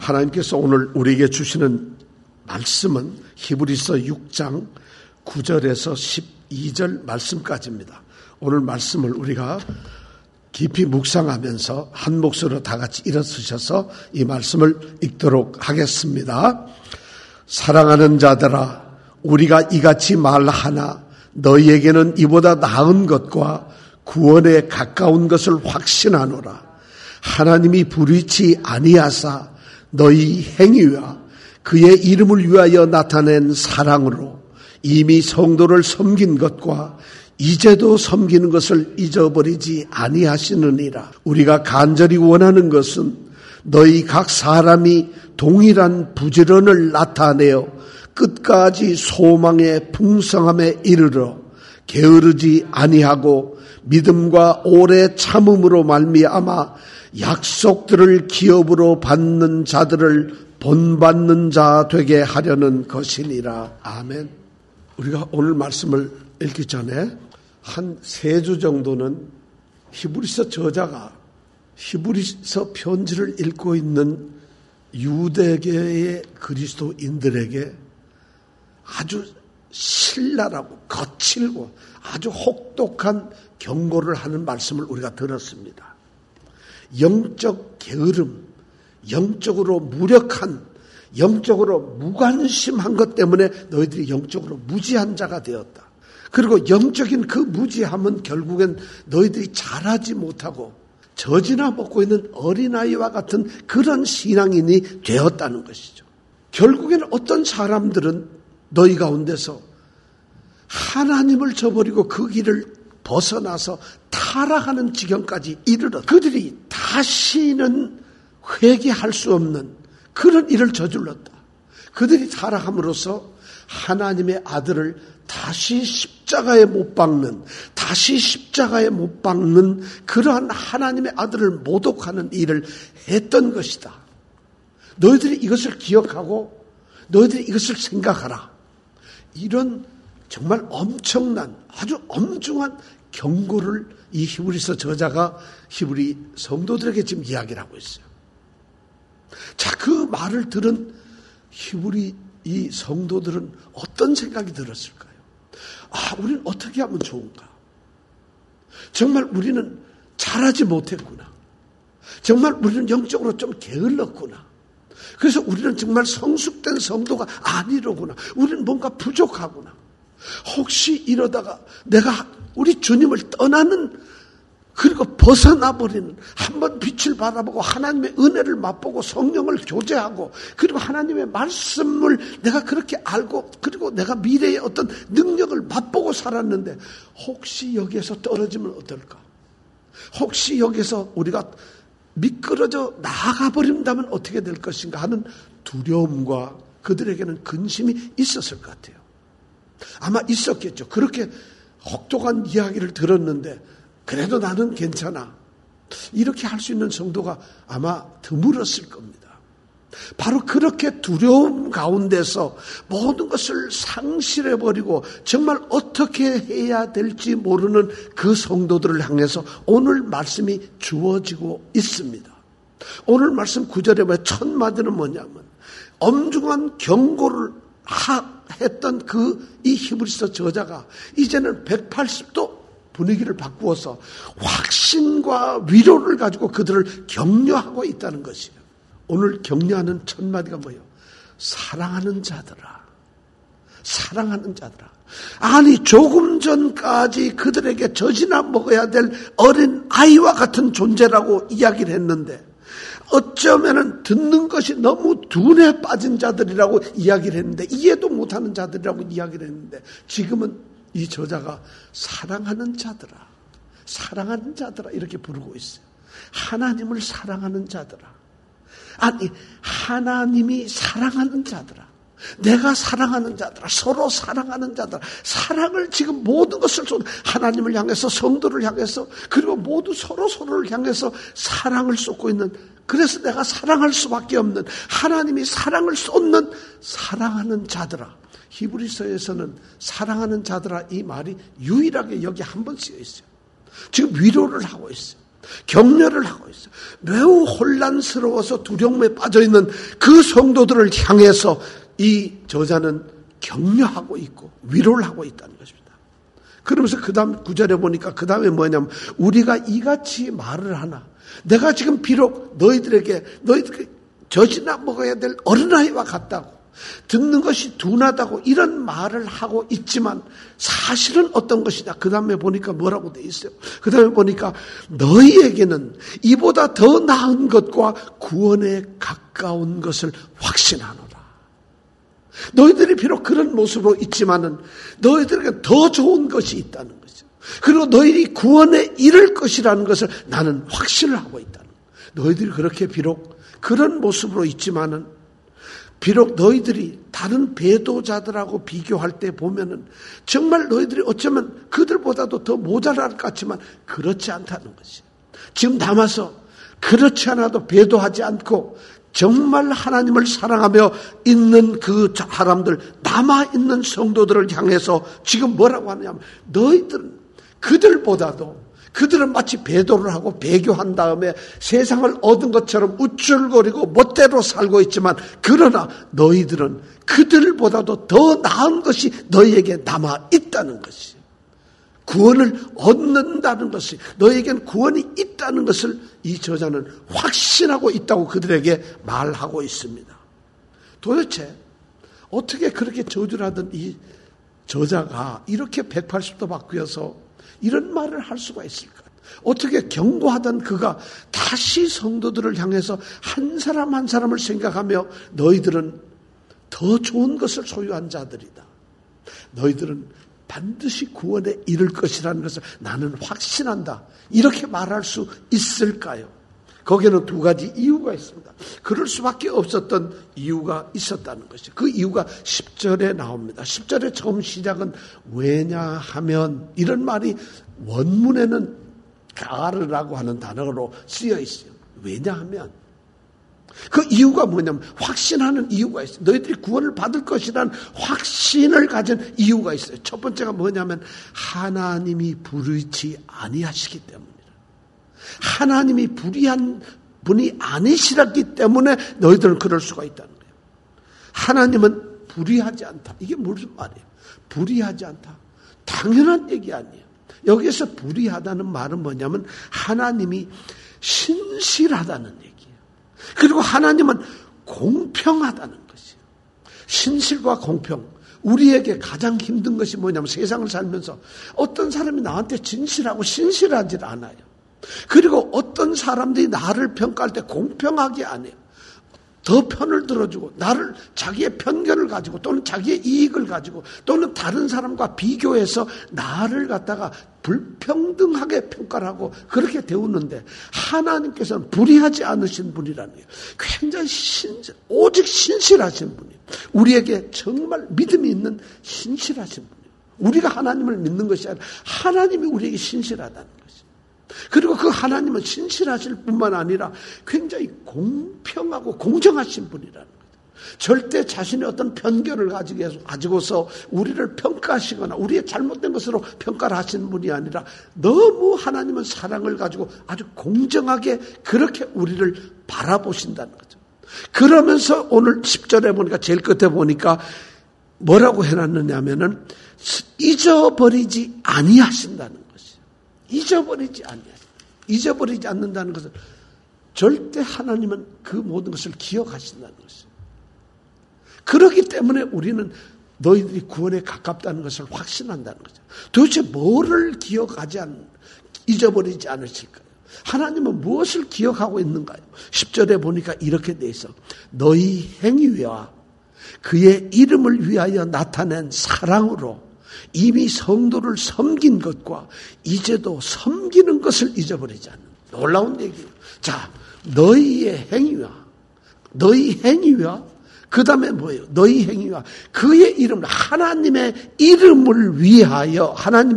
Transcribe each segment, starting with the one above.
하나님께서 오늘 우리에게 주시는 말씀은 히브리서 6장 9절에서 12절 말씀까지입니다. 오늘 말씀을 우리가 깊이 묵상하면서 한 목소리로 다 같이 일어서셔서 이 말씀을 읽도록 하겠습니다. 사랑하는 자들아, 우리가 이같이 말하나 너희에게는 이보다 나은 것과 구원에 가까운 것을 확신하노라. 하나님이 불의치 아니하사 너희 행위와 그의 이름을 위하여 나타낸 사랑으로 이미 성도를 섬긴 것과 이제도 섬기는 것을 잊어버리지 아니하시느니라. 우리가 간절히 원하는 것은 너희 각 사람이 동일한 부지런을 나타내어 끝까지 소망의 풍성함에 이르러 게으르지 아니하고 믿음과 오래 참음으로 말미암아 약속들을 기업으로 받는 자들을 본받는 자 되게 하려는 것이니라. 아멘. 우리가 오늘 말씀을 읽기 전에 한 3주 정도는 히브리서 저자가 히브리서 편지를 읽고 있는 유대계의 그리스도인들에게 아주 신랄하고 거칠고 아주 혹독한 경고를 하는 말씀을 우리가 들었습니다. 영적 게으름, 영적으로 무력한, 영적으로 무관심한 것 때문에 너희들이 영적으로 무지한 자가 되었다. 그리고 영적인 그 무지함은 결국엔 너희들이 잘하지 못하고 젖이나 먹고 있는 어린아이와 같은 그런 신앙인이 되었다는 것이죠. 결국에는 어떤 사람들은 너희 가운데서 하나님을 저버리고 그 길을 벗어나서 타락하는 지경까지 이르러 그들이 다시는 회개할 수 없는 그런 일을 저질렀다. 그들이 타락함으로써 하나님의 아들을 다시 십자가에 못 박는 그러한 하나님의 아들을 모독하는 일을 했던 것이다. 너희들이 이것을 기억하고 너희들이 이것을 생각하라. 이런 정말 엄청난 아주 엄중한 경고를 이 히브리서 저자가 히브리 성도들에게 지금 이야기를 하고 있어요. 자, 그 말을 들은 히브리 이 성도들은 어떤 생각이 들었을까요? 우리는 어떻게 하면 좋은가? 정말 우리는 잘하지 못했구나. 정말 우리는 영적으로 좀 게을렀구나. 그래서 우리는 정말 성숙된 성도가 아니로구나. 우리는 뭔가 부족하구나. 혹시 이러다가 내가 우리 주님을 떠나는 그리고 벗어나버리는 한번 빛을 바라보고 하나님의 은혜를 맛보고 성령을 교제하고 그리고 하나님의 말씀을 내가 그렇게 알고 그리고 내가 미래의 어떤 능력을 맛보고 살았는데 혹시 여기에서 떨어지면 어떨까? 혹시 여기서 우리가 미끄러져 나가버린다면 어떻게 될 것인가 하는 두려움과 그들에게는 근심이 있었을 것 같아요. 아마 있었겠죠. 그렇게 혹독한 이야기를 들었는데 그래도 나는 괜찮아. 이렇게 할 수 있는 성도가 아마 드물었을 겁니다. 바로 그렇게 두려움 가운데서 모든 것을 상실해버리고 정말 어떻게 해야 될지 모르는 그 성도들을 향해서 오늘 말씀이 주어지고 있습니다. 오늘 말씀 9절에 왜 첫 마디는 뭐냐면 엄중한 경고를 했던 이 히브리서 저자가 이제는 180도 분위기를 바꾸어서 확신과 위로를 가지고 그들을 격려하고 있다는 것이에요. 오늘 격려하는 첫 마디가 뭐예요? 사랑하는 자들아. 사랑하는 자들아. 아니 조금 전까지 그들에게 젖이나 먹어야 될 어린 아이와 같은 존재라고 이야기를 했는데 어쩌면은 듣는 것이 너무 둔에 빠진 자들이라고 이야기를 했는데 이해도 못하는 자들이라고 이야기를 했는데 지금은 이 저자가 사랑하는 자들아 이렇게 부르고 있어요. 하나님을 사랑하는 자들아. 아니 하나님이 사랑하는 자들아. 내가 사랑하는 자들아. 서로 사랑하는 자들아. 사랑을 지금 모든 것을 하나님을 향해서 성도를 향해서 그리고 모두 서로를 향해서 사랑을 쏟고 있는 그래서 내가 사랑할 수밖에 없는 하나님이 사랑을 쏟는 사랑하는 자들아. 히브리서에서는 사랑하는 자들아 이 말이 유일하게 여기 한 번 쓰여 있어요. 지금 위로를 하고 있어요. 격려를 하고 있어요. 매우 혼란스러워서 두려움에 빠져있는 그 성도들을 향해서 이 저자는 격려하고 있고 위로를 하고 있다는 것입니다. 그러면서 그 다음 9절에 보니까 그 다음에 뭐냐면 우리가 이같이 말을 하나 내가 지금 비록 너희들에게 젖이나 먹어야 될 어린아이와 같다고 듣는 것이 둔하다고 이런 말을 하고 있지만 사실은 어떤 것이냐. 그 다음에 보니까 뭐라고 돼 있어요. 그 다음에 보니까 너희에게는 이보다 더 나은 것과 구원에 가까운 것을 확신하노라. 너희들이 비록 그런 모습으로 있지만은 너희들에게 더 좋은 것이 있다는 거죠. 그리고 너희들이 구원에 이를 것이라는 것을 나는 확신을 하고 있다는 거예요. 너희들이 그렇게 비록 그런 모습으로 있지만은 비록 너희들이 다른 배도자들하고 비교할 때 보면은 정말 너희들이 어쩌면 그들보다도 더 모자랄 것 같지만 그렇지 않다는 것이에요. 지금 남아서 그렇지 않아도 배도하지 않고 정말 하나님을 사랑하며 있는 그 사람들, 남아있는 성도들을 향해서 지금 뭐라고 하냐면 너희들은 그들은 마치 배도를 하고 배교한 다음에 세상을 얻은 것처럼 우쭐거리고 멋대로 살고 있지만 그러나 너희들은 그들보다도 더 나은 것이 너희에게 남아있다는 것이에요. 구원을 얻는다는 것이 너희에겐 구원이 있다는 것을 이 저자는 확신하고 있다고 그들에게 말하고 있습니다. 도대체 어떻게 그렇게 저주를 하던 이 저자가 이렇게 180도 바뀌어서 이런 말을 할 수가 있을까? 어떻게 경고하던 그가 다시 성도들을 향해서 한 사람 한 사람을 생각하며 너희들은 더 좋은 것을 소유한 자들이다. 너희들은 반드시 구원에 이를 것이라는 것을 나는 확신한다. 이렇게 말할 수 있을까요? 거기에는 두 가지 이유가 있습니다. 그럴 수밖에 없었던 이유가 있었다는 것이죠. 그 이유가 10절에 나옵니다. 10절의 처음 시작은 왜냐하면 이런 말이 원문에는 가르라고 하는 단어로 쓰여 있어요. 왜냐하면 그 이유가 뭐냐면 확신하는 이유가 있어요. 너희들이 구원을 받을 것이라는 확신을 가진 이유가 있어요. 첫 번째가 뭐냐면 하나님이 불의치 아니하시기 때문이다. 하나님이 불의한 분이 아니시기 때문에 너희들은 그럴 수가 있다는 거예요. 하나님은 불의하지 않다. 이게 무슨 말이에요? 불의하지 않다. 당연한 얘기 아니에요. 여기서 불의하다는 말은 뭐냐면 하나님이 신실하다는 얘기예요. 그리고 하나님은 공평하다는 것이에요. 신실과 공평. 우리에게 가장 힘든 것이 뭐냐면 세상을 살면서 어떤 사람이 나한테 진실하고 신실하지 않아요. 그리고 어떤 사람들이 나를 평가할 때 공평하게 안 해요. 더 편을 들어주고 나를 자기의 편견을 가지고 또는 자기의 이익을 가지고 또는 다른 사람과 비교해서 나를 갖다가 불평등하게 평가를 하고 그렇게 대우는데 하나님께서는 불의하지 않으신 분이라는 거예요. 굉장히 오직 신실하신 분이에요. 우리에게 정말 믿음이 있는 신실하신 분이에요. 우리가 하나님을 믿는 것이 아니라 하나님이 우리에게 신실하다는 거예요. 그리고 그 하나님은 신실하실 뿐만 아니라 굉장히 공평하고 공정하신 분이라는 거예요. 절대 자신의 어떤 편견을 가지고서 우리를 평가하시거나 우리의 잘못된 것으로 평가를 하시는 분이 아니라 너무 하나님은 사랑을 가지고 아주 공정하게 그렇게 우리를 바라보신다는 거죠. 그러면서 오늘 10절에 보니까 제일 끝에 보니까 뭐라고 해놨느냐면은 잊어버리지 아니하신다는 거예요. 잊어버리지 않는다는 것은 절대 하나님은 그 모든 것을 기억하신다는 것이에요. 그렇기 때문에 우리는 너희들이 구원에 가깝다는 것을 확신한다는 거죠. 도대체 뭐를 잊어버리지 않으실까요? 하나님은 무엇을 기억하고 있는가요? 10절에 보니까 이렇게 돼 있어. 너희 행위와 그의 이름을 위하여 나타낸 사랑으로 이미 성도를 섬긴 것과 이제도 섬기는 것을 잊어버리지 않는 놀라운 얘기예요. 자, 너희 행위와 그 다음에 뭐예요? 너희 행위와 그의 이름, 하나님의 이름을 위하여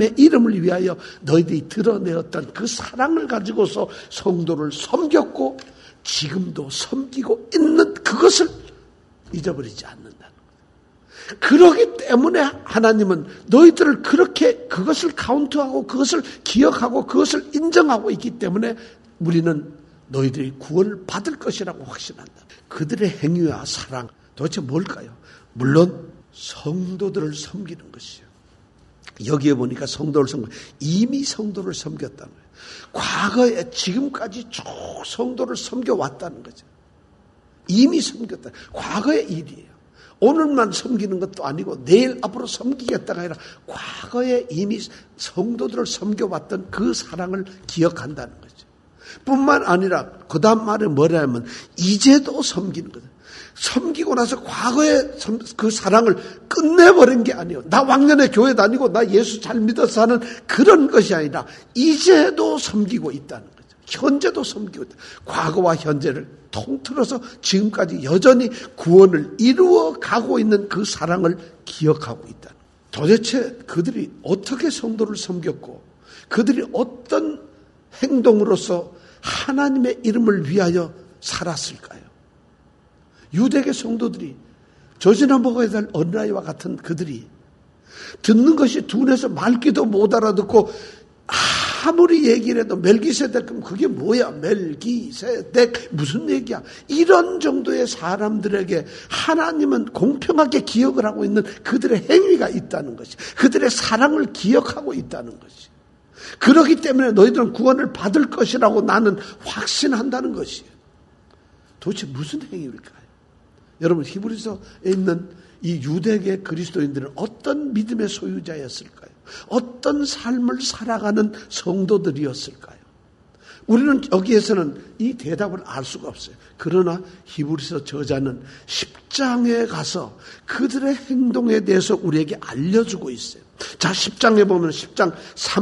너희들이 드러내었던 그 사랑을 가지고서 성도를 섬겼고 지금도 섬기고 있는 그것을 잊어버리지 않는다는 거예요. 그러기 때문에 하나님은 너희들을 그렇게 그것을 카운트하고 그것을 기억하고 그것을 인정하고 있기 때문에 우리는 너희들이 구원을 받을 것이라고 확신한다. 그들의 행위와 사랑 도대체 뭘까요? 물론 성도들을 섬기는 것이요. 여기에 보니까 성도를 이미 성도를 섬겼다는 거예요. 과거에 지금까지 쭉 성도를 섬겨왔다는 거죠. 이미 섬겼다. 과거의 일이에요. 오늘만 섬기는 것도 아니고 내일 앞으로 섬기겠다가 아니라 과거에 이미 성도들을 섬겨왔던 그 사랑을 기억한다는 거죠. 뿐만 아니라 그 다음 말에 뭐냐면 이제도 섬기는 거죠. 섬기고 나서 과거의 그 사랑을 끝내버린 게 아니에요. 나 왕년에 교회 다니고 나 예수 잘 믿어서 하는 그런 것이 아니라 이제도 섬기고 있다는 거죠. 현재도 섬기고 있다. 과거와 현재를 통틀어서 지금까지 여전히 구원을 이루어 가고 있는 그 사랑을 기억하고 있다. 도대체 그들이 어떻게 성도를 섬겼고 그들이 어떤 행동으로서 하나님의 이름을 위하여 살았을까요? 유대계 성도들이 젖이나 먹어야 될 어린아이와 같은 그들이 듣는 것이 둔해서 말귀도 못 알아듣고 아무리 얘기를 해도 멜기세덱 그럼 그게 뭐야? 멜기세덱 무슨 얘기야? 이런 정도의 사람들에게 하나님은 공평하게 기억을 하고 있는 그들의 행위가 있다는 것이, 그들의 사랑을 기억하고 있다는 것이. 그렇기 때문에 너희들은 구원을 받을 것이라고 나는 확신한다는 것이에요. 도대체 무슨 행위일까요? 여러분, 히브리서에 있는 이 유대계 그리스도인들은 어떤 믿음의 소유자였을까요? 어떤 삶을 살아가는 성도들이었을까요? 우리는 여기에서는 이 대답을 알 수가 없어요. 그러나 히브리서 저자는 10장에 가서 그들의 행동에 대해서 우리에게 알려주고 있어요. 자, 10장에 보면 10장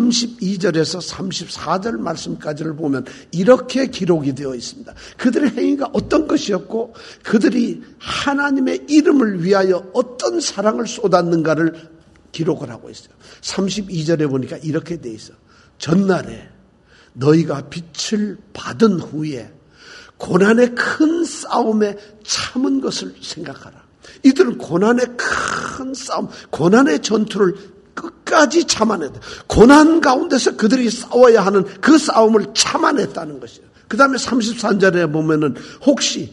32절에서 34절 말씀까지를 보면 이렇게 기록이 되어 있습니다. 그들의 행위가 어떤 것이었고 그들이 하나님의 이름을 위하여 어떤 사랑을 쏟았는가를 기록을 하고 있어요. 32절에 보니까 이렇게 되어 있어. 전날에 너희가 빛을 받은 후에 고난의 큰 싸움에 참은 것을 생각하라. 이들은 고난의 큰 싸움, 고난의 전투를 끝까지 참아냈다. 고난 가운데서 그들이 싸워야 하는 그 싸움을 참아냈다는 것이에요. 그 다음에 33절에 보면은 혹시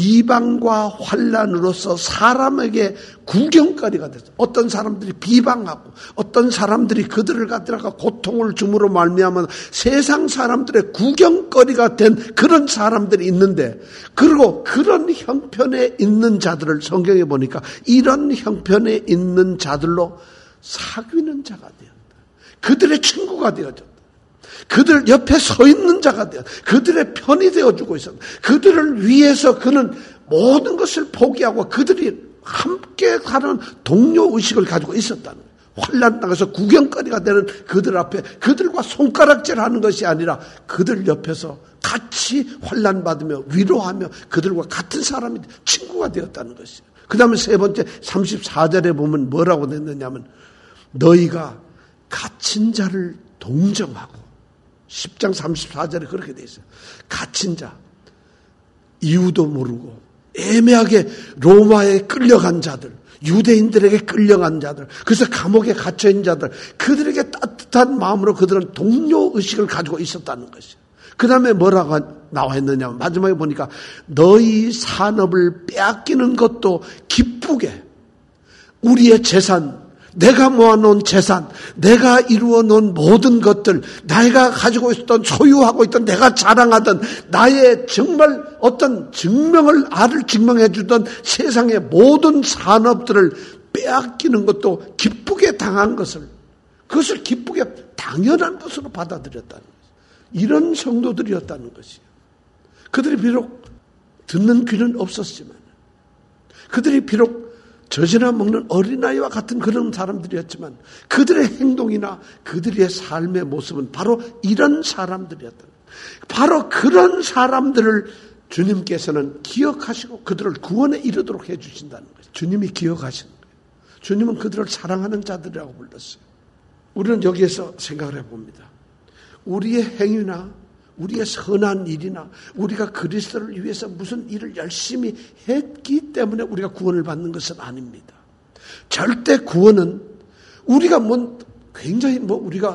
비방과 환난으로서 사람에게 구경거리가 됐어. 어떤 사람들이 비방하고 어떤 사람들이 그들을 갖다가 고통을 줌으로 말미암아 세상 사람들의 구경거리가 된 그런 사람들이 있는데, 그리고 그런 형편에 있는 자들을 성경에 보니까 이런 형편에 있는 자들로 사귀는 자가 되었다. 그들의 친구가 되어졌다. 그들 옆에 서 있는 자가 되어 그들의 편이 되어주고 있었다. 그들을 위해서 그는 모든 것을 포기하고 그들이 함께 가는 동료의식을 가지고 있었다는 거예요. 환난 당해서 구경거리가 되는 그들 앞에 그들과 손가락질하는 것이 아니라 그들 옆에서 같이 환난 받으며 위로하며 그들과 같은 사람이 친구가 되었다는 것이에요. 그 다음에 세 번째 34절에 보면 뭐라고 됐느냐면 너희가 갇힌 자를 동정하고, 10장 34절에 그렇게 돼 있어요. 갇힌 자, 이유도 모르고 애매하게 로마에 끌려간 자들, 유대인들에게 끌려간 자들, 그래서 감옥에 갇혀있는 자들, 그들에게 따뜻한 마음으로 그들은 동료의식을 가지고 있었다는 것이에요. 그 다음에 뭐라고 나와 있느냐, 마지막에 보니까 너희 산업을 빼앗기는 것도 기쁘게, 우리의 재산, 내가 모아놓은 재산, 내가 이루어놓은 모든 것들, 내가 가지고 있었던, 소유하고 있던, 내가 자랑하던 나의 정말 어떤 나를 증명해주던 세상의 모든 산업들을 빼앗기는 것도 기쁘게 당한 것을, 그것을 기쁘게 당연한 것으로 받아들였다는 것이에요. 이런 성도들이었다는 것이에요. 그들이 비록 듣는 귀는 없었지만, 그들이 비록 젖이나 먹는 어린아이와 같은 그런 사람들이었지만 그들의 행동이나 그들의 삶의 모습은 바로 이런 사람들이었다. 바로 그런 사람들을 주님께서는 기억하시고 그들을 구원에 이르도록 해주신다는 거예요. 주님이 기억하시는 거예요. 주님은 그들을 사랑하는 자들이라고 불렀어요. 우리는 여기에서 생각을 해봅니다. 우리의 행위나 우리의 선한 일이나 우리가 그리스도를 위해서 무슨 일을 열심히 했기 때문에 우리가 구원을 받는 것은 아닙니다. 절대 구원은 우리가 굉장히 우리가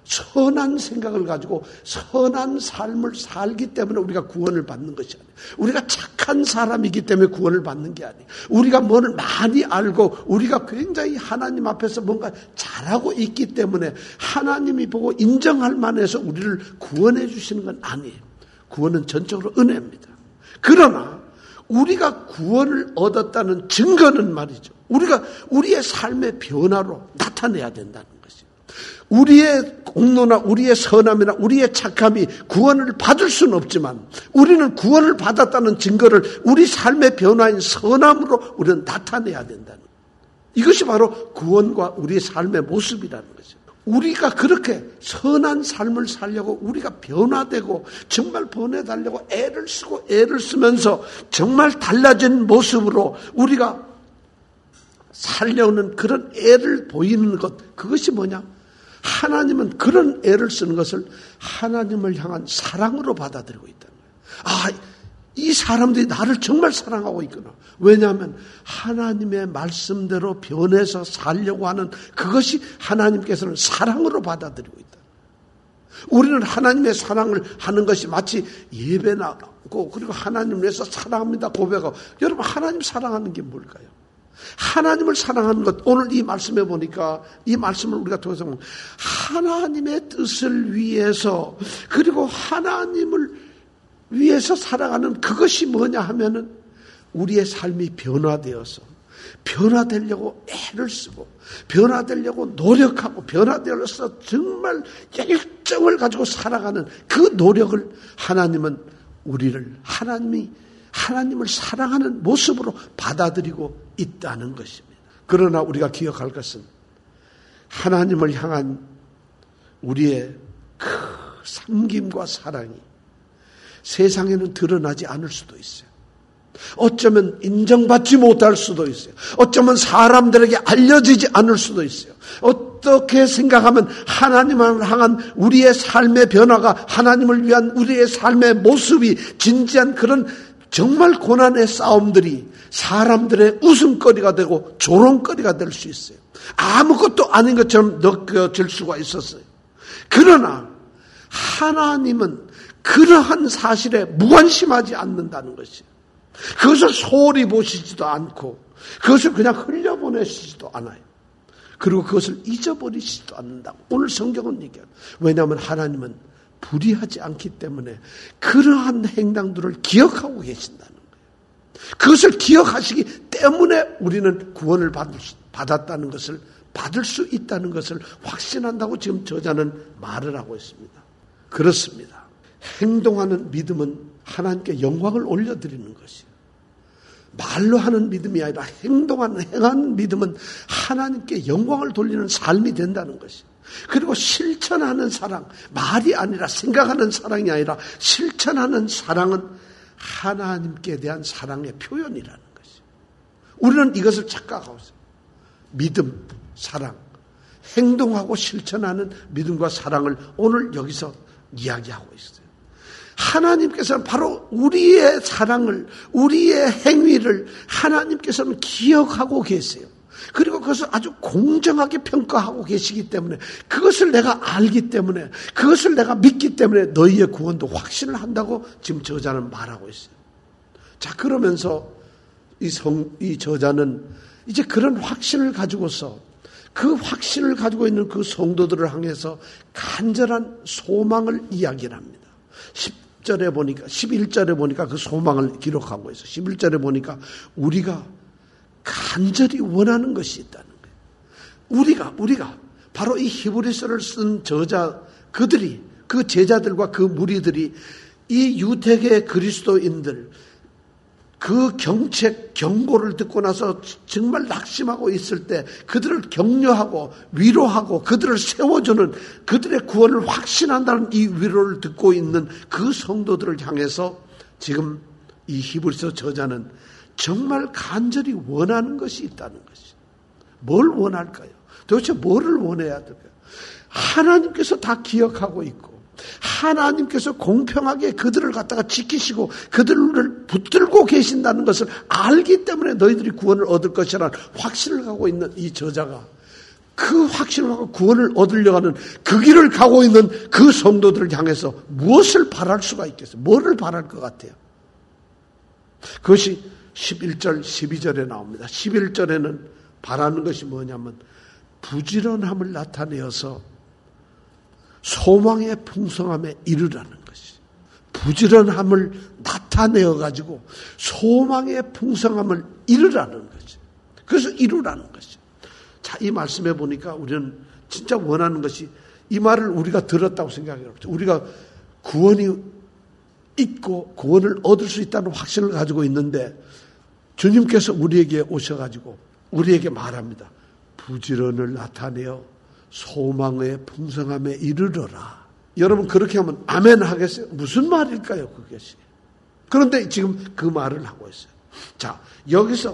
선한 생각을 가지고 선한 삶을 살기 때문에 우리가 구원을 받는 것이 아니에요. 우리가 착한 사람이기 때문에 구원을 받는 게 아니에요. 우리가 뭘 많이 알고 우리가 굉장히 하나님 앞에서 뭔가 잘하고 있기 때문에 하나님이 보고 인정할 만해서 우리를 구원해 주시는 건 아니에요. 구원은 전적으로 은혜입니다. 그러나 우리가 구원을 얻었다는 증거는 말이죠. 우리가 우리의 삶의 변화로 나타내야 된다는 것이죠. 우리의 공로나 우리의 선함이나 우리의 착함이 구원을 받을 수는 없지만 우리는 구원을 받았다는 증거를 우리 삶의 변화인 선함으로 우리는 나타내야 된다는 거예요. 이것이 바로 구원과 우리의 삶의 모습이라는 거죠. 우리가 그렇게 선한 삶을 살려고 우리가 변화되고 정말 변해달라고 애를 쓰고 애를 쓰면서 정말 달라진 모습으로 우리가 살려는 그런 애를 보이는 것, 그것이 뭐냐? 하나님은 그런 애를 쓰는 것을 하나님을 향한 사랑으로 받아들이고 있다는 거예요. 이 사람들이 나를 정말 사랑하고 있구나. 왜냐하면 하나님의 말씀대로 변해서 살려고 하는 그것이 하나님께서는 사랑으로 받아들이고 있다. 우리는 하나님의 사랑을 하는 것이 마치 예배나고 그리고 하나님을 위해서 사랑합니다 고백하고. 여러분, 하나님 사랑하는 게 뭘까요? 하나님을 사랑하는 것, 오늘 이 말씀에 보니까 이 말씀을 우리가 통해서 보면 하나님의 뜻을 위해서 그리고 하나님을 위해서 살아가는 그것이 뭐냐 하면은 우리의 삶이 변화되어서 변화되려고 애를 쓰고 변화되려고 노력하고 변화되어서 정말 열정을 가지고 살아가는 그 노력을 하나님은 우리를 하나님을 사랑하는 모습으로 받아들이고 있다는 것입니다. 그러나 우리가 기억할 것은 하나님을 향한 우리의 그 섬김과 사랑이 세상에는 드러나지 않을 수도 있어요. 어쩌면 인정받지 못할 수도 있어요. 어쩌면 사람들에게 알려지지 않을 수도 있어요. 어떻게 생각하면 하나님을 향한 우리의 삶의 변화가 하나님을 위한 우리의 삶의 모습이 진지한 그런 정말 고난의 싸움들이 사람들의 웃음거리가 되고 조롱거리가 될 수 있어요. 아무것도 아닌 것처럼 느껴질 수가 있었어요. 그러나 하나님은 그러한 사실에 무관심하지 않는다는 것이에요. 그것을 소홀히 보시지도 않고 그것을 그냥 흘려보내시지도 않아요. 그리고 그것을 잊어버리시지도 않는다고 오늘 성경은 얘기해요. 왜냐하면 하나님은 불의하지 않기 때문에 그러한 행동들을 기억하고 계신다는 거예요. 그것을 기억하시기 때문에 우리는 구원을 받았다는 것을 받을 수 있다는 것을 확신한다고 지금 저자는 말을 하고 있습니다. 그렇습니다. 행동하는 믿음은 하나님께 영광을 올려드리는 것이에요. 말로 하는 믿음이 아니라 행하는 믿음은 하나님께 영광을 돌리는 삶이 된다는 것이에요. 그리고 실천하는 사랑, 말이 아니라 생각하는 사랑이 아니라 실천하는 사랑은 하나님께 대한 사랑의 표현이라는 것이에요. 우리는 이것을 착각하고 있어요. 믿음, 사랑, 행동하고 실천하는 믿음과 사랑을 오늘 여기서 이야기하고 있어요. 하나님께서는 바로 우리의 사랑을, 우리의 행위를 하나님께서는 기억하고 계세요. 그리고 그것을 아주 공정하게 평가하고 계시기 때문에 그것을 내가 알기 때문에 그것을 내가 믿기 때문에 너희의 구원도 확신을 한다고 지금 저자는 말하고 있어요. 자, 그러면서 이 저자는 이제 그런 확신을 가지고서 그 확신을 가지고 있는 그 성도들을 향해서 간절한 소망을 이야기를 합니다. 11절에 보니까 그 소망을 기록하고 있어요. 11절에 보니까 우리가 간절히 원하는 것이 있다는 거예요. 우리가 바로 이 히브리서를 쓴 저자 그들이 그 제자들과 그 무리들이 이 유대계 그리스도인들 그 경고를 듣고 나서 정말 낙심하고 있을 때 그들을 격려하고 위로하고 그들을 세워주는 그들의 구원을 확신한다는 이 위로를 듣고 있는 그 성도들을 향해서 지금 이 히브리서 저자는 정말 간절히 원하는 것이 있다는 것이. 뭘 원할까요? 도대체 뭐를 원해야 될까요? 하나님께서 다 기억하고 있고 하나님께서 공평하게 그들을 갖다가 지키시고 그들을 붙들고 계신다는 것을 알기 때문에 너희들이 구원을 얻을 것이라는 확신을 갖고 있는 이 저자가 그 확신을 하고 구원을 얻으려고 하는 그 길을 가고 있는 그 성도들을 향해서 무엇을 바랄 수가 있겠어요? 뭐를 바랄 것 같아요? 그것이 11절, 12절에 나옵니다. 11절에는 바라는 것이 뭐냐면 부지런함을 나타내어서 소망의 풍성함에 이르라는 것이. 부지런함을 나타내어가지고 소망의 풍성함을 이르라는 것이. 그래서 이루라는 것이. 자, 이 말씀에 보니까 우리는 진짜 원하는 것이 이 말을 우리가 들었다고 생각해요. 우리가 구원이 있고 구원을 얻을 수 있다는 확신을 가지고 있는데 주님께서 우리에게 오셔가지고 우리에게 말합니다. 부지런을 나타내어 소망의 풍성함에 이르러라. 여러분 그렇게 하면 아멘 하겠어요? 무슨 말일까요 그것이? 그런데 지금 그 말을 하고 있어요. 자, 여기서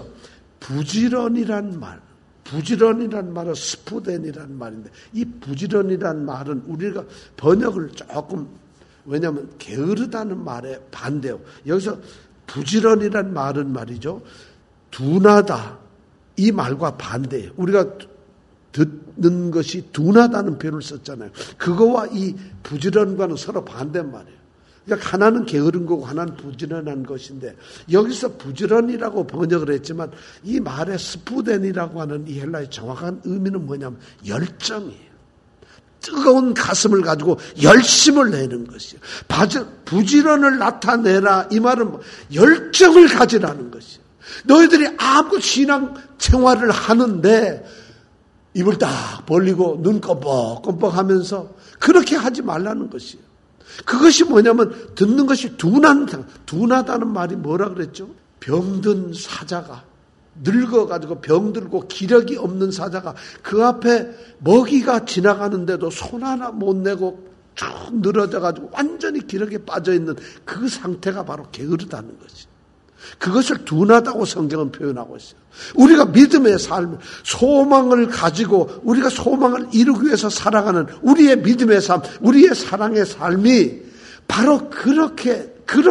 부지런이란 말, 부지런이란 말은 스푸덴이란 말인데 이 부지런이란 말은 우리가 번역을 조금 왜냐하면 게으르다는 말에 반대요. 여기서 부지런이란 말은 말이죠. 둔하다. 이 말과 반대예요. 우리가 듣는 것이 둔하다는 표현을 썼잖아요. 그거와 이 부지런과는 서로 반대인 말이에요. 그러니까 하나는 게으른 거고 하나는 부지런한 것인데 여기서 부지런이라고 번역을 했지만 이 말의 스푸덴이라고 하는 이 헬라의 정확한 의미는 뭐냐면 열정이에요. 뜨거운 가슴을 가지고 열심을 내는 것이에요. 부지런을 나타내라. 이 말은 열정을 가지라는 것이에요. 너희들이 아무 신앙 생활을 하는데 입을 딱 벌리고 눈 껌뻑껌뻑 하면서 그렇게 하지 말라는 것이에요. 그것이 뭐냐면 듣는 것이 둔하다는 말이 뭐라 그랬죠? 병든 사자가 늙어가지고 병들고 기력이 없는 사자가 그 앞에 먹이가 지나가는데도 손 하나 못 내고 쭉 늘어져가지고 완전히 기력에 빠져있는 그 상태가 바로 게으르다는 것이. 그것을 둔하다고 성경은 표현하고 있어요. 우리가 믿음의 삶, 소망을 가지고 우리가 소망을 이루기 위해서 살아가는 우리의 믿음의 삶, 우리의 사랑의 삶이 바로 그렇게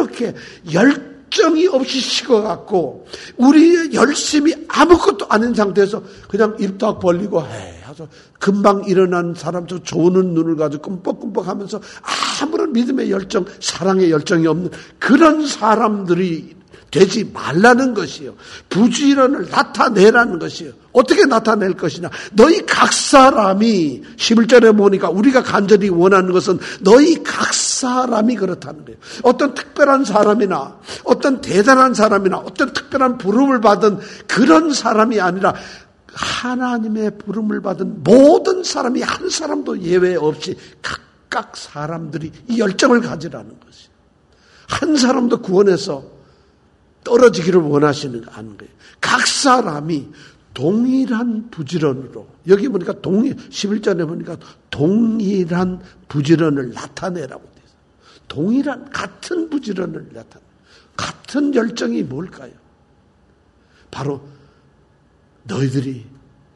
열정이 없이 식어갖고 우리의 열심이 아무것도 아닌 상태에서 그냥 입 딱 벌리고 해서 금방 일어난 사람처럼 조는 눈을 가지고 끔뻑끔뻑 하면서 아무런 믿음의 열정, 사랑의 열정이 없는 그런 사람들이 되지 말라는 것이요. 부지런을 나타내라는 것이요. 어떻게 나타낼 것이냐. 너희 각 사람이 11절에 보니까 우리가 간절히 원하는 것은 너희 각 사람이 그렇다는 거예요. 어떤 특별한 사람이나 어떤 대단한 사람이나 어떤 특별한 부름을 받은 그런 사람이 아니라 하나님의 부름을 받은 모든 사람이 한 사람도 예외 없이 각각 사람들이 이 열정을 가지라는 것이에요. 한 사람도 구원해서 떨어지기를 원하시는 않은 거예요. 각 사람이 동일한 부지런으로 여기 보니까 11절에 보니까 동일한 부지런을 나타내라고 되어 있어요. 동일한 같은 부지런을 나타내. 같은 열정이 뭘까요? 바로 너희들이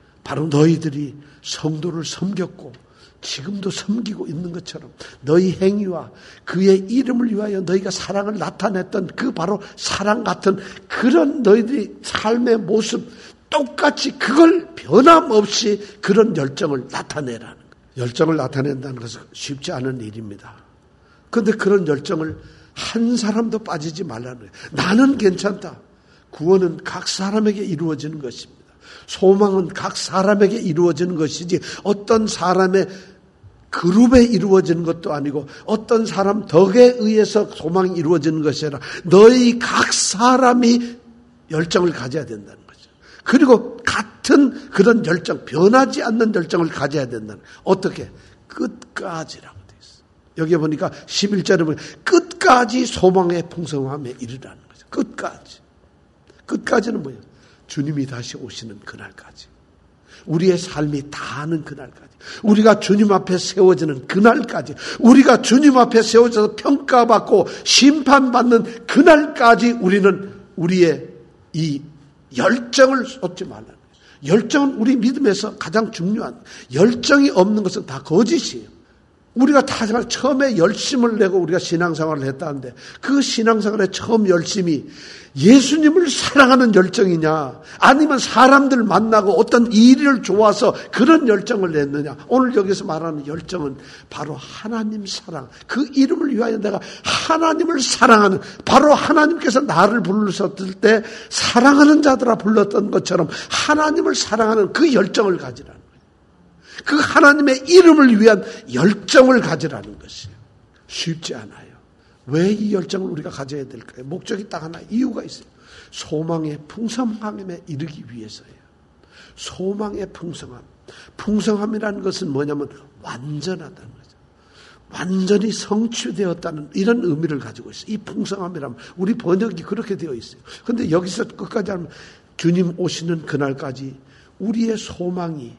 성도를 섬겼고 지금도 섬기고 있는 것처럼 너희 행위와 그의 이름을 위하여 너희가 사랑을 나타냈던 그 바로 사랑 같은 그런 너희들이 삶의 모습 똑같이 그걸 변함없이 그런 열정을 나타내라는 거예요. 열정을 나타낸다는 것은 쉽지 않은 일입니다. 그런데 그런 열정을 한 사람도 빠지지 말라는 거예요. 나는 괜찮다. 구원은 각 사람에게 이루어지는 것입니다. 소망은 각 사람에게 이루어지는 것이지 어떤 사람의 그룹에 이루어지는 것도 아니고 어떤 사람 덕에 의해서 소망이 이루어지는 것이 아니라 너희 각 사람이 열정을 가져야 된다는 거죠. 그리고 같은 그런 열정, 변하지 않는 열정을 가져야 된다는 거예요. 어떻게? 끝까지라고 되어 있어요. 여기 보니까 11절에 보면 끝까지 소망의 풍성함에 이르라는 거죠. 끝까지. 끝까지는 뭐예요? 주님이 다시 오시는 그날까지. 우리의 삶이 다하는 그날까지. 우리가 주님 앞에 세워지는 그날까지. 우리가 주님 앞에 세워져서 평가받고 심판받는 그날까지 우리는 우리의 이 열정을 쏟지 말라는 거예요. 열정은 우리 믿음에서 가장 중요한, 열정이 없는 것은 다 거짓이에요. 우리가 처음에 열심을 내고 우리가 신앙생활을 했다는데 그 신앙생활의 처음 열심이 예수님을 사랑하는 열정이냐 아니면 사람들 만나고 어떤 일을 좋아서 그런 열정을 냈느냐. 오늘 여기서 말하는 열정은 바로 하나님 사랑. 그 이름을 위하여 내가 하나님을 사랑하는, 바로 하나님께서 나를 부르셨을 때 사랑하는 자들아 불렀던 것처럼 하나님을 사랑하는 그 열정을 가지라는 거예요. 그 하나님의 이름을 위한 열정을 가지라는 것이에요. 쉽지 않아요. 왜 이 열정을 우리가 가져야 될까요? 목적이 딱 하나, 이유가 있어요. 소망의 풍성함에 이르기 위해서예요. 소망의 풍성함. 풍성함이라는 것은 뭐냐면 완전하다는 거죠. 완전히 성취되었다는 이런 의미를 가지고 있어요. 이 풍성함이라면 우리 번역이 그렇게 되어 있어요. 그런데 여기서 끝까지 하면 주님 오시는 그날까지 우리의 소망이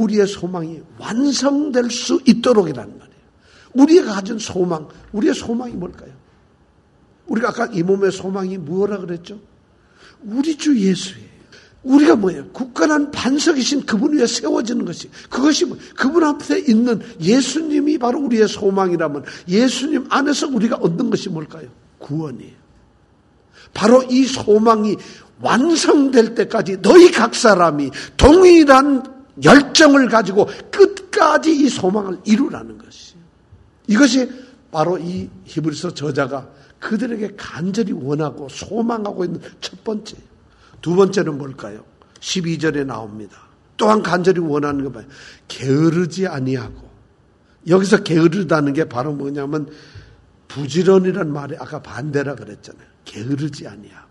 완성될 수 있도록이라는 말이에요. 우리가 가진 소망, 우리의 소망이 뭘까요? 우리가 아까 이 몸의 소망이 무엇라 그랬죠? 우리 주 예수예요. 우리가 뭐예요? 굳건한 반석이신 그분 위에 세워지는 것이, 그것이 그분 앞에 있는 예수님이 바로 우리의 소망이라면 예수님 안에서 우리가 얻는 것이 뭘까요? 구원이에요. 바로 이 소망이 완성될 때까지 너희 각 사람이 동일한 열정을 가지고 끝까지 이 소망을 이루라는 것이에요. 이것이 바로 이 히브리서 저자가 그들에게 간절히 원하고 소망하고 있는 첫 번째예요. 두 번째는 뭘까요? 12절에 나옵니다. 또한 간절히 원하는 거 봐요. 게으르지 아니하고. 여기서 게으르다는 게 바로 뭐냐면 부지런이란 말이 아까 반대라 그랬잖아요. 게으르지 아니하고.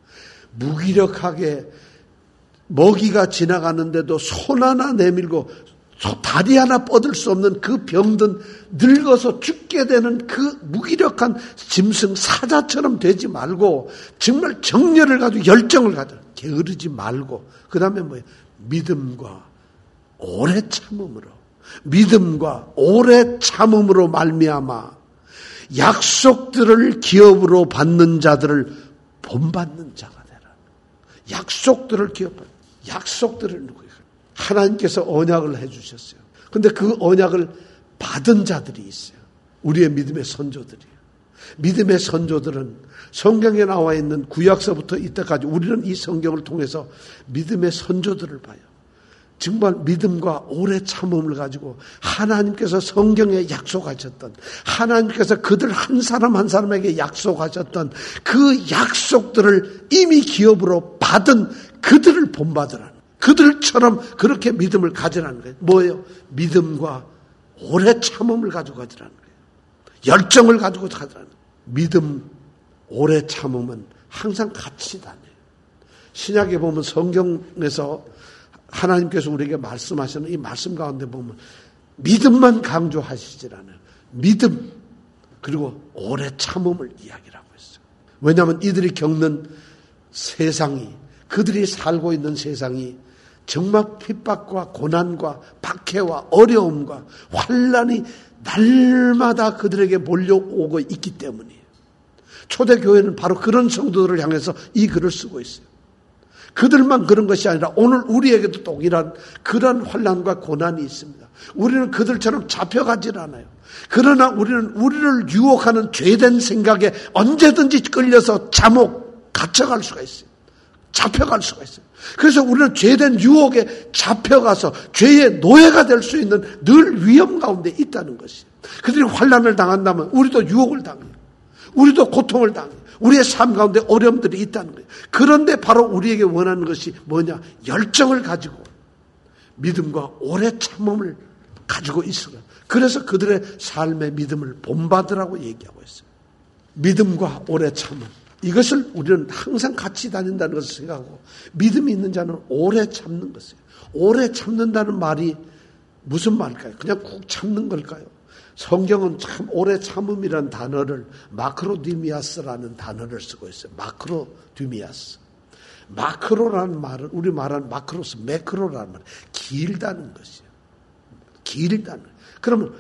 무기력하게 먹이가 지나가는데도 손 하나 내밀고 다리 하나 뻗을 수 없는 그 병든 늙어서 죽게 되는 그 무기력한 짐승 사자처럼 되지 말고 정말 정열을 가지고 열정을 가져. 게으르지 말고. 그 다음에 뭐예요? 믿음과 오래 참음으로 말미암아 약속들을 기업으로 받는 자들을 본받는 자가 되라. 약속들을 누구예요? 하나님께서 언약을 해주셨어요. 그런데 그 언약을 받은 자들이 있어요. 우리의 믿음의 선조들이에요. 믿음의 선조들은 성경에 나와 있는 구약서부터 이때까지 우리는 이 성경을 통해서 믿음의 선조들을 봐요. 정말 믿음과 오래 참음을 가지고 하나님께서 성경에 약속하셨던, 하나님께서 그들 한 사람 한 사람에게 약속하셨던 그 약속들을 이미 기업으로 받은 그들을 본받으라는, 그들처럼 그렇게 믿음을 가지라는 거예요. 뭐예요? 믿음과 오래 참음을 가지고 가지라는 거예요. 열정을 가지고 가지라는 거예요. 믿음, 오래 참음은 항상 같이 다녀요. 신약에 보면 성경에서 하나님께서 우리에게 말씀하시는 이 말씀 가운데 보면 믿음만 강조하시질 않아요. 믿음 그리고 오래 참음을 이야기하고 있어요. 왜냐하면 이들이 겪는 세상이, 그들이 살고 있는 세상이 정말 핍박과 고난과 박해와 어려움과 환난이 날마다 그들에게 몰려오고 있기 때문이에요. 초대교회는 바로 그런 성도들을 향해서 이 글을 쓰고 있어요. 그들만 그런 것이 아니라 오늘 우리에게도 동일한 그런 환난과 고난이 있습니다. 우리는 그들처럼 잡혀가질 않아요. 그러나 우리는 우리를 유혹하는 죄된 생각에 언제든지 끌려서 갇혀갈 수가 있어요. 잡혀갈 수가 있어요. 그래서 우리는 죄된 유혹에 잡혀가서 죄의 노예가 될 수 있는 늘 위험 가운데 있다는 것이에요. 그들이 환난을 당한다면 우리도 유혹을 당해요. 우리도 고통을 당해요. 우리의 삶 가운데 어려움들이 있다는 거예요. 그런데 바로 우리에게 원하는 것이 뭐냐? 열정을 가지고 믿음과 오래 참음을 가지고 있어요. 그래서 그들의 삶의 믿음을 본받으라고 얘기하고 있어요. 믿음과 오래 참음. 이것을 우리는 항상 같이 다닌다는 것을 생각하고, 믿음이 있는 자는 오래 참는 것이에요. 오래 참는다는 말이 무슨 말일까요? 그냥 꾹 참는 걸까요? 성경은 참 오래 참음이라는 단어를 마크로디미아스라는 단어를 쓰고 있어요. 마크로디미아스. 마크로라는 말은 우리 말하는 마크로스, 매크로라는 말은 길다는 것이에요. 길다는. 그러면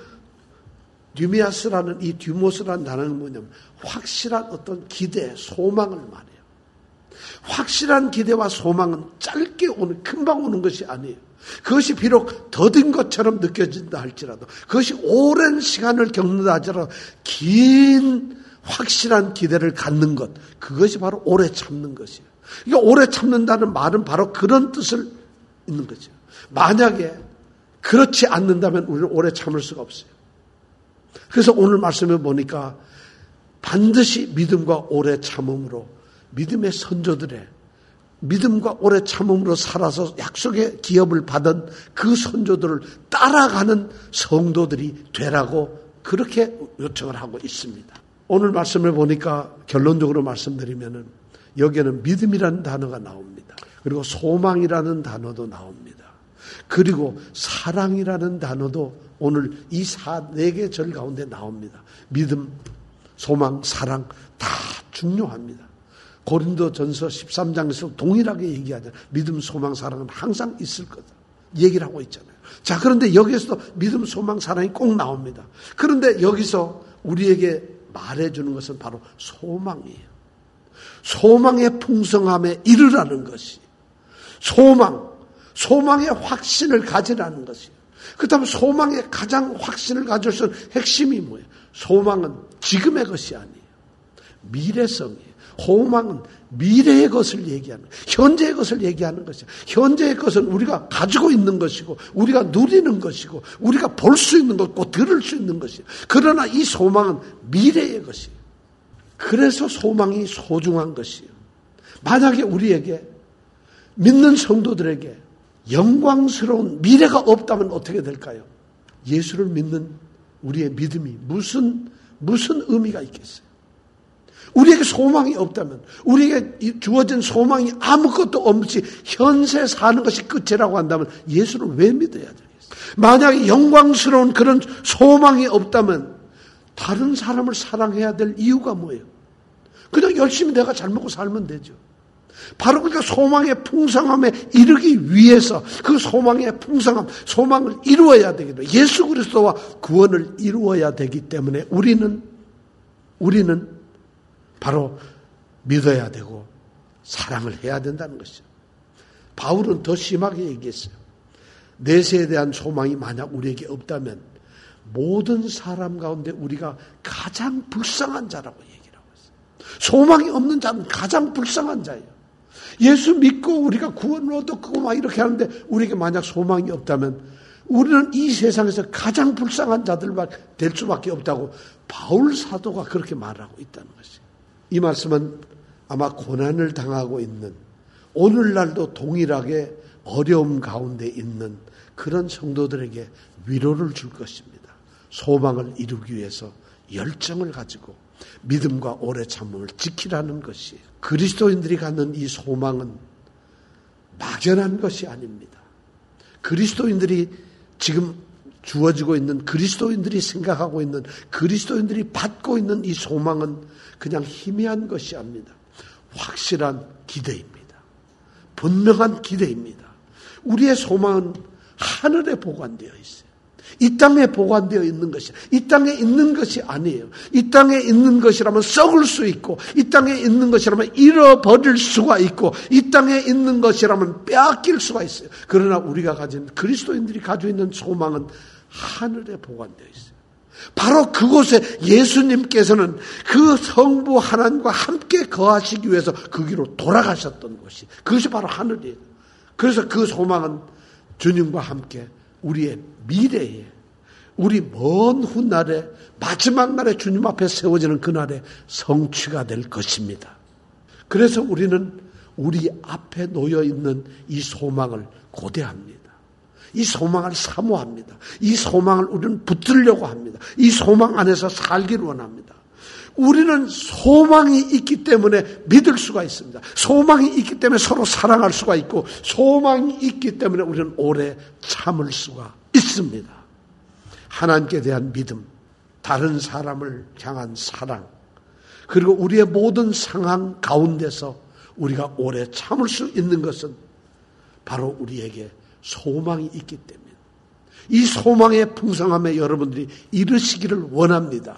듀미아스라는 이 듀모스라는 단어는 뭐냐면 확실한 어떤 기대, 소망을 말해요. 확실한 기대와 소망은 짧게 오는, 금방 오는 것이 아니에요. 그것이 비록 더딘 것처럼 느껴진다 할지라도, 그것이 오랜 시간을 겪는다 할지라도 긴 확실한 기대를 갖는 것, 그것이 바로 오래 참는 것이에요. 이게 오래 참는다는 말은 바로 그런 뜻을 있는 거죠. 만약에 그렇지 않는다면 우리는 오래 참을 수가 없어요. 그래서 오늘 말씀에 보니까 반드시 믿음과 오래 참음으로, 믿음의 선조들의 믿음과 오래 참음으로 살아서 약속의 기업을 받은 그 선조들을 따라가는 성도들이 되라고 그렇게 요청을 하고 있습니다. 오늘 말씀을 보니까 결론적으로 말씀드리면은 여기에는 믿음이라는 단어가 나옵니다. 그리고 소망이라는 단어도 나옵니다. 그리고 사랑이라는 단어도 오늘 이 4개 절 가운데 나옵니다. 믿음, 소망, 사랑 다 중요합니다. 고린도전서 13장에서 동일하게 얘기하잖아요. 믿음, 소망, 사랑은 항상 있을 거다 얘기를 하고 있잖아요. 자, 그런데 여기서도 믿음, 소망, 사랑이 꼭 나옵니다. 그런데 여기서 우리에게 말해주는 것은 바로 소망이에요. 소망의 풍성함에 이르라는 것이, 소망의 확신을 가지라는 것이에요. 그 다음 소망의 가장 확신을 가질 수 있는 핵심이 뭐예요? 소망은 지금의 것이 아니에요. 미래성이에요. 소망은 미래의 것을 얘기하는 거예요. 현재의 것을 얘기하는 것이에요. 현재의 것은 우리가 가지고 있는 것이고, 우리가 누리는 것이고, 우리가 볼 수 있는 것고, 들을 수 있는 것이에요. 그러나 이 소망은 미래의 것이에요. 그래서 소망이 소중한 것이에요. 만약에 우리에게, 믿는 성도들에게 영광스러운 미래가 없다면 어떻게 될까요? 예수를 믿는 우리의 믿음이 무슨 의미가 있겠어요? 우리에게 소망이 없다면, 우리에게 주어진 소망이 아무것도 없이 현세 사는 것이 끝이라고 한다면 예수를 왜 믿어야 되겠어요? 만약에 영광스러운 그런 소망이 없다면 다른 사람을 사랑해야 될 이유가 뭐예요? 그냥 열심히 내가 잘 먹고 살면 되죠. 바로 그러니까 소망의 풍성함에 이르기 위해서 그 소망의 풍성함, 소망을 이루어야 되기 때문에, 예수 그리스도와 구원을 이루어야 되기 때문에 우리는 바로 믿어야 되고 사랑을 해야 된다는 것이죠. 바울은 더 심하게 얘기했어요. 내세에 대한 소망이 만약 우리에게 없다면 모든 사람 가운데 우리가 가장 불쌍한 자라고 얘기를 하고 있어요. 소망이 없는 자는 가장 불쌍한 자예요. 예수 믿고 우리가 구원을 얻었고 막 이렇게 하는데 우리에게 만약 소망이 없다면 우리는 이 세상에서 가장 불쌍한 자들 될 수밖에 없다고 바울 사도가 그렇게 말하고 있다는 것이에요. 이 말씀은 아마 고난을 당하고 있는, 오늘날도 동일하게 어려움 가운데 있는 그런 성도들에게 위로를 줄 것입니다. 소망을 이루기 위해서 열정을 가지고 믿음과 오래 참음을 지키라는 것이에요. 그리스도인들이 갖는 이 소망은 막연한 것이 아닙니다. 그리스도인들이 지금 주어지고 있는, 그리스도인들이 생각하고 있는, 그리스도인들이 받고 있는 이 소망은 그냥 희미한 것이 아닙니다. 확실한 기대입니다. 분명한 기대입니다. 우리의 소망은 하늘에 보관되어 있어요. 이 땅에 보관되어 있는 것이, 이 땅에 있는 것이 아니에요. 이 땅에 있는 것이라면 썩을 수 있고, 이 땅에 있는 것이라면 잃어버릴 수가 있고, 이 땅에 있는 것이라면 빼앗길 수가 있어요. 그러나 우리가 가진, 그리스도인들이 가지고 있는 소망은 하늘에 보관되어 있어요. 바로 그곳에 예수님께서는 그 성부 하나님과 함께 거하시기 위해서 그 길로 돌아가셨던 곳이, 그것이 바로 하늘이에요. 그래서 그 소망은 주님과 함께 우리의 미래에, 우리 먼 훗날에, 마지막 날에 주님 앞에 세워지는 그날에 성취가 될 것입니다. 그래서 우리는 우리 앞에 놓여있는 이 소망을 고대합니다. 이 소망을 사모합니다. 이 소망을 우리는 붙들려고 합니다. 이 소망 안에서 살기를 원합니다. 우리는 소망이 있기 때문에 믿을 수가 있습니다. 소망이 있기 때문에 서로 사랑할 수가 있고, 소망이 있기 때문에 우리는 오래 참을 수가 있습니다. 하나님께 대한 믿음, 다른 사람을 향한 사랑, 그리고 우리의 모든 상황 가운데서 우리가 오래 참을 수 있는 것은 바로 우리에게 소망이 있기 때문에, 이 소망의 풍성함에 여러분들이 이르시기를 원합니다.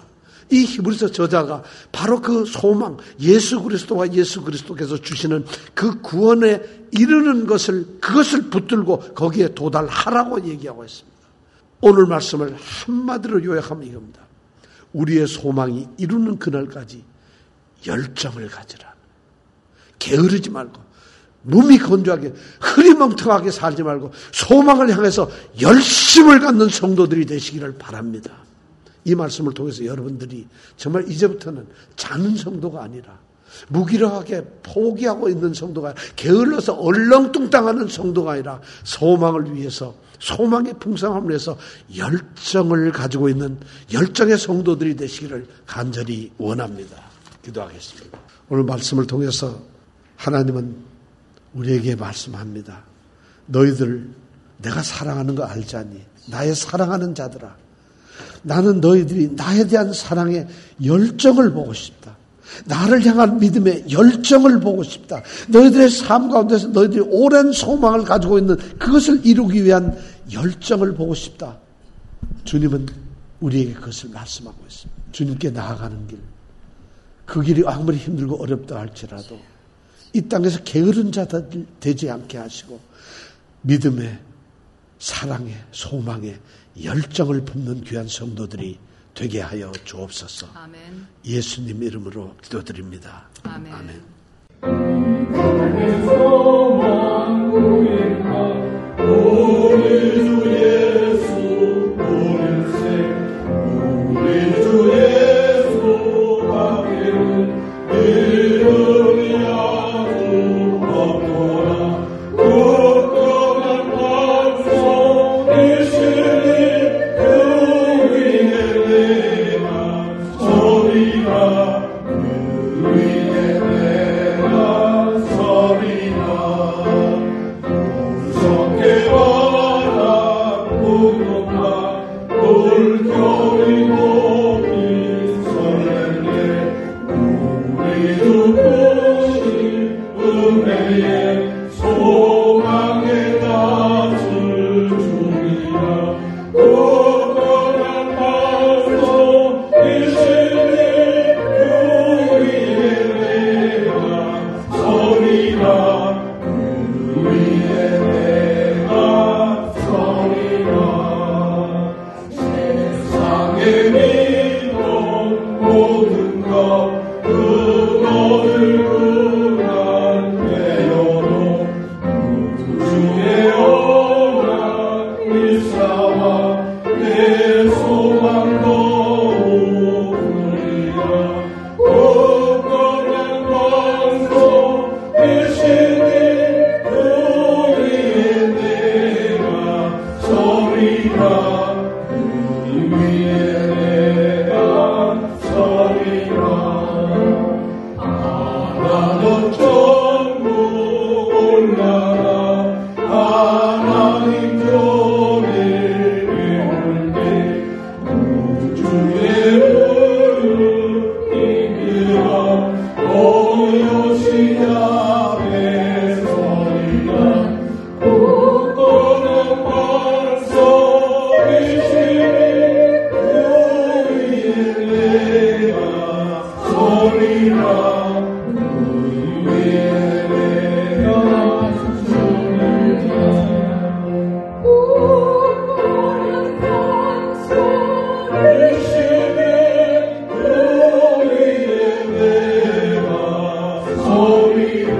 이 히브리서 저자가 바로 그 소망, 예수 그리스도와 예수 그리스도께서 주시는 그 구원에 이르는 그것을 붙들고 거기에 도달하라고 얘기하고 있습니다. 오늘 말씀을 한마디로 요약하면 이겁니다. 우리의 소망이 이루는 그날까지 열정을 가지라. 게으르지 말고, 몸이 건조하게, 흐리멍텅하게 살지 말고, 소망을 향해서 열심을 갖는 성도들이 되시기를 바랍니다. 이 말씀을 통해서 여러분들이 정말 이제부터는 자는 성도가 아니라, 무기력하게 포기하고 있는 성도가 아니라, 게을러서 얼렁뚱땅하는 성도가 아니라, 소망을 위해서, 소망의 풍성함을 위해서 열정을 가지고 있는 열정의 성도들이 되시기를 간절히 원합니다. 기도하겠습니다. 오늘 말씀을 통해서 하나님은 우리에게 말씀합니다. 너희들 내가 사랑하는 거 알지 않니? 나의 사랑하는 자들아, 나는 너희들이 나에 대한 사랑의 열정을 보고 싶다. 나를 향한 믿음의 열정을 보고 싶다. 너희들의 삶 가운데서 너희들이 오랜 소망을 가지고 있는 그것을 이루기 위한 열정을 보고 싶다. 주님은 우리에게 그것을 말씀하고 있습니다. 주님께 나아가는 길, 그 길이 아무리 힘들고 어렵다 할지라도 이 땅에서 게으른 자들 되지 않게 하시고 믿음의, 사랑의, 소망의 열정을 품는 귀한 성도들이 되게 하여 주옵소서. 아멘. 예수님 이름으로 기도드립니다. 아멘. 아멘. Glory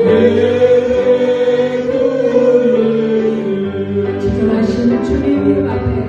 지존하신 주님 앞에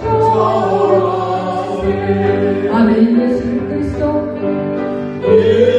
아멘. 예수 그리스도